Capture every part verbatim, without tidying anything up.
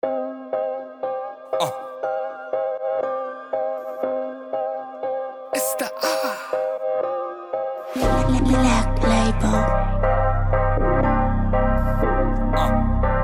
Uh. It's the ah. Black label. Uh.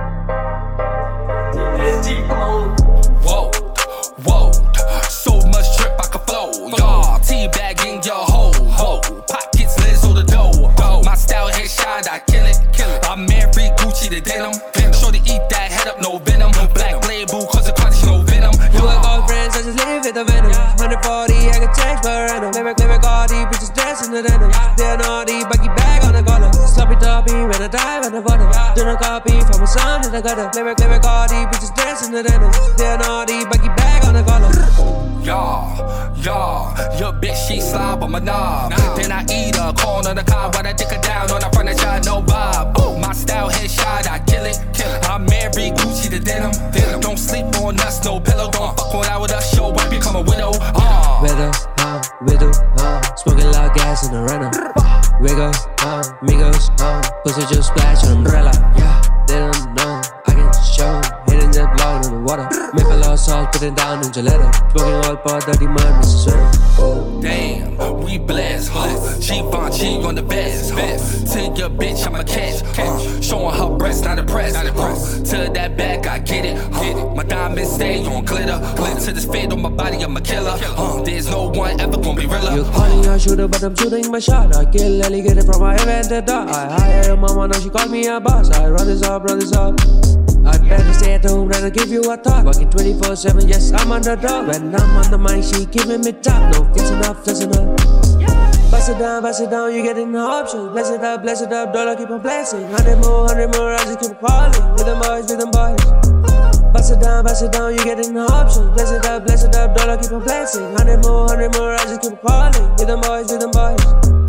Whoa, whoa, so much drip I can flow. Y'all teabagging your hoe, hoe. Pockets lids on the dough. My style headshot, I kill it, kill it. I'm married Gucci to denim. Shorty eat that head up, no venom. Black label, cause the quality no venom. You a girlfriend, so just leave it the venom. one forty, I can change per annum. Lyric, lyric, all these bitches dressing the denim. They're naughty, buggy bag on the collar. Sloppy toppy, when I die, when I water. Do not copy from a son in the gutter. Lyric, lyric, all these bitches dressing the denim. They're naughty, buggy bag on the collar. Y'all, y'all, your bitch, she slob on my knob. Then I eat her, corn on the cob while I dick her down on the furniture, no bob. Oh, my style headshot, I kill it, kill it. I'm married Gucci to denim. denim. Don't sleep on us, no pillow. Don't fuck on out with us, show I become a widow. Uh. Widow, uh, widow, uh, smoking loud gas in the rental. Wiggle, uh, Migos, uh, pussy just splash an umbrella. Yeah, they don't know, I can show. Hitting that blown in the water. Maple or salt, put it down in gelato. Smoking all part, dirty mud, Mister Sweater. Damn, we blessed, huh? Givenchy on the vest, huh? To your bitch, I'm a catch, huh? Showing her breasts, not impressed, not impressed. To that back, I get it, huh? My diamonds stay on glitter, glitter to this fade on my body, I'm a killer, huh? There's no one ever gonna be realer. You're calling a shooter, but I'm shooting my shot. I kill alligator from my event to die. I hire your mama, now she calls me a boss. I run this up, run this up. I'd better stay at home than to give you a talk. Working twenty-four seven, yes, I'm underdog. When I'm on the mic, she giving me top. No, fix enough, fix enough. Bust it down, bust it down, you getting the options. Bless it up, bless it up, dollar keep on blessing. Hundred more, hundred more, I just keep calling. With them boys, with them boys. Bust it down, bust it down, you getting the options. Bless it up, bless it up, dollar keep on blessing. Hundred more, hundred more, I just keep calling. With them boys, with them boys.